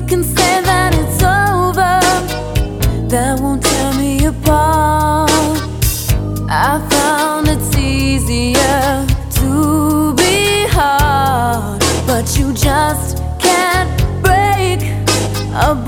can say that it's over. That won't tear me apart. I found it's easier to be hard, but you just can't break a